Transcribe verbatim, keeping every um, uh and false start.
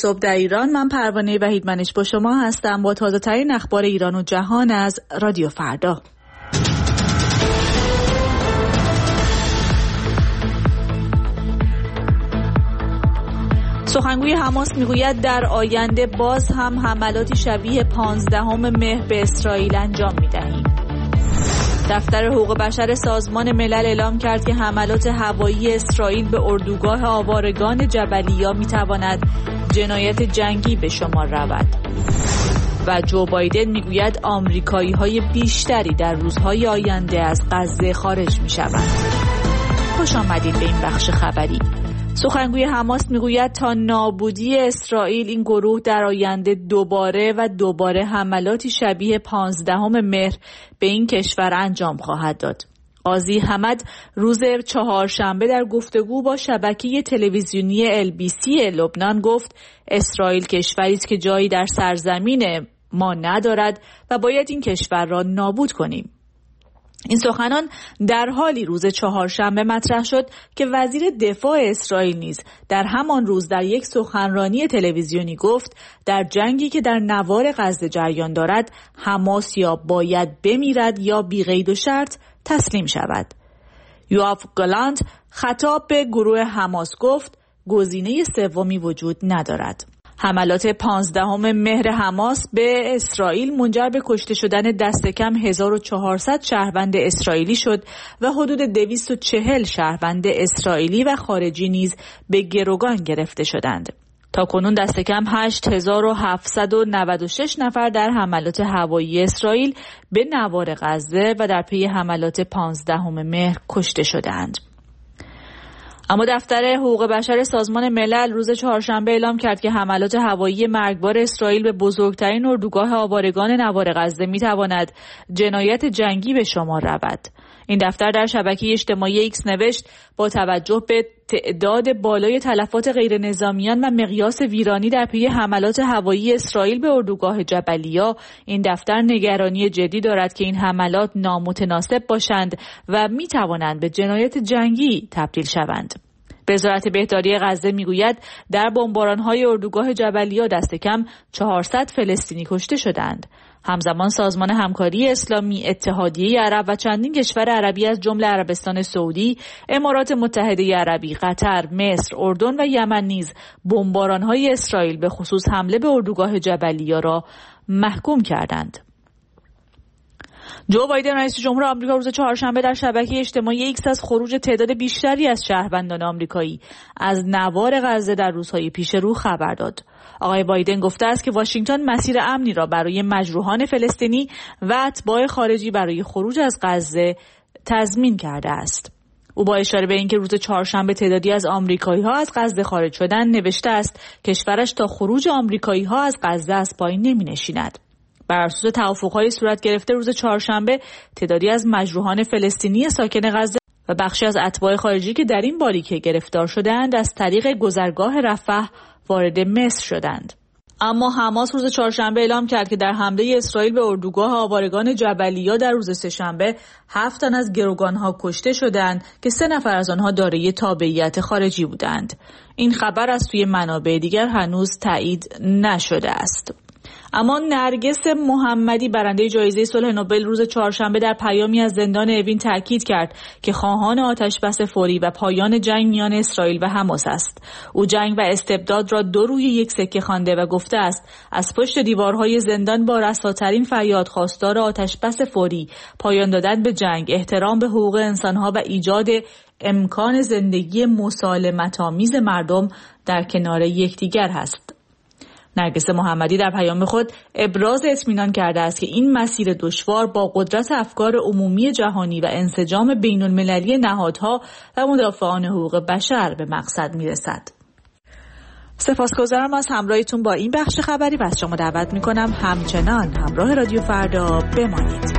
صبح در ایران. من پروانه وحیدمنش با شما هستم با تازه ترین اخبار ایران و جهان از رادیو فردا. سخنگوی حماس میگوید در آینده باز هم حملاتی شبیه پانزدهم مهر به اسرائیل انجام میدهیم. دفتر حقوق بشر سازمان ملل اعلام کرد که حملات هوایی اسرائیل به اردوگاه آوارگان جبلیه میتواند جنایت جنگی به شمار رود. و جو بایدن میگوید آمریکایی‌های بیشتری در روزهای آینده از غزه خارج میشوند. خوش آمدید به این بخش خبری. سخنگوی حماس میگوید تا نابودی اسرائیل این گروه در آینده دوباره و دوباره حملاتی شبیه پانزدهم مهر به این کشور انجام خواهد داد. قاضی حمد روز چهارشنبه در گفتگو با شبکه تلویزیونی ال بی سی لبنان گفت اسرائیل کشوری است که جایی در سرزمین ما ندارد و باید این کشور را نابود کنیم. این سخنان در حالی روز چهارشنبه مطرح شد که وزیر دفاع اسرائیل نیز در همان روز در یک سخنرانی تلویزیونی گفت در جنگی که در نوار غزه جریان دارد حماس یا باید بمیرد یا بی قید و شرط تسلیم شود. یوآف گالانت خطاب به گروه حماس گفت گزینه سومی وجود ندارد. حملات پانزدهم مهر حماس به اسرائیل منجر به کشته شدن دست کم هزار و چهارصد شهروند اسرائیلی شد و حدود دویست و چهل شهروند اسرائیلی و خارجی نیز به گروگان گرفته شدند. تا کنون دست کم هشت هزار و هفتصد و نود و شش نفر در حملات هوایی اسرائیل به نوار غزه و در پی حملات پانزدهم مهر کشته شدند. اما دفتر حقوق بشر سازمان ملل روز چهارشنبه اعلام کرد که حملات هوایی مرگبار اسرائیل به بزرگترین اردوگاه آوارگان نوار غزه میتواند جنایت جنگی به شمار رود. این دفتر در شبکه اجتماعی ایکس نوشت با توجه به تعداد بالای تلفات غیر نظامیان و مقیاس ویرانی در پی حملات هوایی اسرائیل به اردوگاه جبلیه، این دفتر نگرانی جدی دارد که این حملات نامتناسب باشند و می توانند به جنایت جنگی تبدیل شوند. وزارت بهداری غزه میگوید در بمباران‌های اردوگاه جبلیه دست کم چهارصد فلسطینی کشته شدند. همزمان سازمان همکاری اسلامی، اتحادیه عرب و چندین کشور عربی از جمله عربستان سعودی، امارات متحده عربی، قطر، مصر، اردن و یمن نیز بمباران‌های اسرائیل به خصوص حمله به اردوگاه جبلیه را محکوم کردند. جو بایدن رئیس جمهور آمریکا روز چهارشنبه در شبکه اجتماعی ایکس از خروج تعداد بیشتری از شهروندان آمریکایی از نوار غزه در روزهای پیش رو خبر داد. آقای بایدن گفته است که واشنگتن مسیر امنی را برای مجروحان فلسطینی و اتباع خارجی برای خروج از غزه تضمین کرده است. او با اشاره به اینکه روز چهارشنبه تعدادی از آمریکایی‌ها از غزه خارج شدند نوشته است کشورش تا خروج آمریکایی‌ها از غزه از پای نمی‌نشیند. بر اساس توافق‌های صورت گرفته روز چهارشنبه تعدادی از مجروحان فلسطینی ساکن غزه و بخشی از اتباع خارجی که در این باریکه گرفتار شدند از طریق گذرگاه رفح وارد مصر شدند. اما حماس روز چهارشنبه اعلام کرد که در حمله اسرائیل به اردوگاه آوارگان جبلیه در روز سه‌شنبه هفت تن از گروگان‌ها کشته شدند که سه نفر از آنها دارای تابعیت خارجی بودند. این خبر از سوی منابع دیگر هنوز تایید نشده است. اما نرگس محمدی برنده جایزه صلح نوبل روز چهارشنبه در پیامی از زندان اوین تاکید کرد که خواهان آتشبس فوری و پایان جنگ میان اسرائیل و حماس است. او جنگ و استبداد را دو روی یک سکه خوانده و گفته است از پشت دیوارهای زندان با رساترین فریاد خواستار آتشبس فوری، پایان دادن به جنگ، احترام به حقوق انسانها و ایجاد امکان زندگی مسالمت‌آمیز مردم در کنار یکدیگر هست. نرگس محمدی در پیام خود ابراز اطمینان کرده است که این مسیر دشوار با قدرت افکار عمومی جهانی و انسجام بین المللی نهادها و مدافعان حقوق بشر به مقصد میرسد. سپاسگزارم از همراهیتون با این بخش خبری و از شما دعوت میکنم همچنان همراه رادیو فردا بمانید.